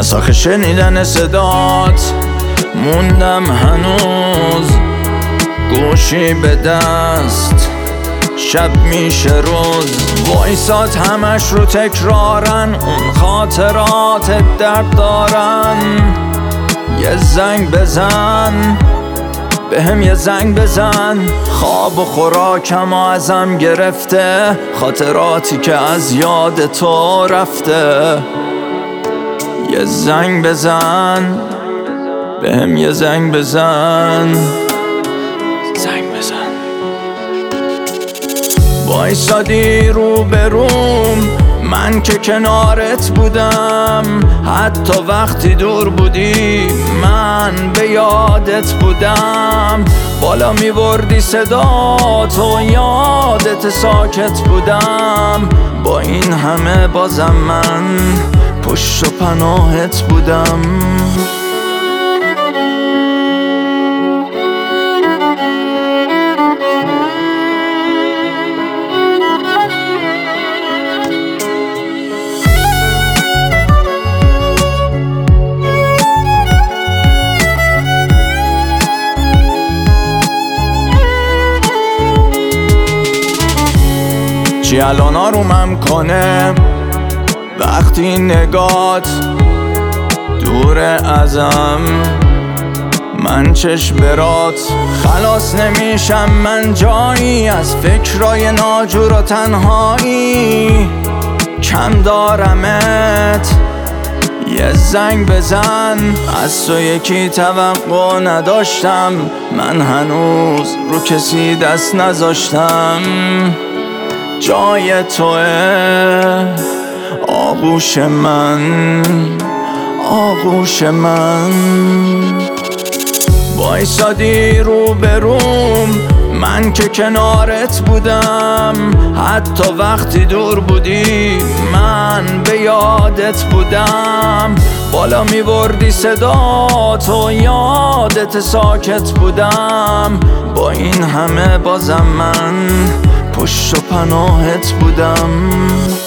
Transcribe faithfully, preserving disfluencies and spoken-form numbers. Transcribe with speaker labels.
Speaker 1: از آخه شنیدن صدات موندم هنوز، گوشی به دست شب میشه روز. وایسات همش رو تکرارن، اون خاطرات درد دارن. یه زنگ بزن بهم، یه زنگ بزن. خواب و خوراکم ازم گرفته، خاطراتی که از یاد تو رفته. یه زنگ بزن بهم، یه زنگ بزن. زنگ بزن. وایسادی رو به روم، من که کنارت بودم. حتی وقتی دور بودی من به یادت بودم. بالا می بردی صدا تو، یادت ساکت بودم. با این همه بازم من پشت و پناهت بودم. چی الان آرومم کنه وقتی نگات دور ازم؟ من چشم برات خلاص نمیشم، من جایی از فکرای ناجور و تنهایی. کم دارمت، یه زنگ بزن. از تو یکی توقع نداشتم، من هنوز رو کسی دست نذاشتم. جای توه آغوش من، آغوش من. وایسادی رو به روم، من که کنارت بودم. حتی وقتی دور بودی من به یادت بودم. بالا می بردی صدا تو، یادت ساکت بودم. با این همه بازم من پشت و پناهت بودم.